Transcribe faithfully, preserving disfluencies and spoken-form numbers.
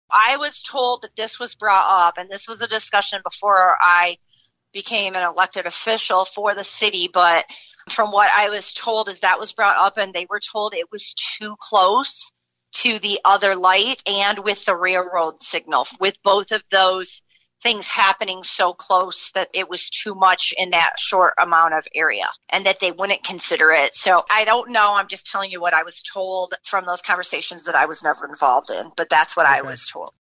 I was told that this was brought up, and this was a discussion before I became an elected official for the city, but from what I was told is that was brought up, and they were told it was too close to the other light and with the railroad signal, with both of those things happening so close that it was too much in that short amount of area and that they wouldn't consider it. So I don't know. I'm just telling you what I was told from those conversations that I was never involved in, but that's what okay. I was told.